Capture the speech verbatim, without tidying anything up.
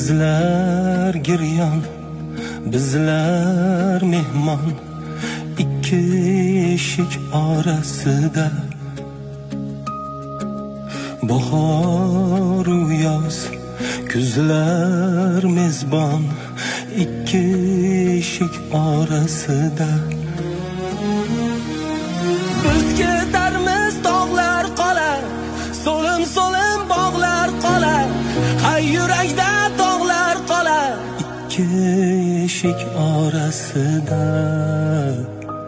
Sizlar giryon, bizlar mehmon, ikki eshik orasida. Bahor u yoz, kuzlar mezbon, ikki eshik orasida. Biz ketarmiz tog'lar qolar, so'lim-so'lim bog'lar qolar, hay yurakda tog'lar qolar, ikki eshik orasida.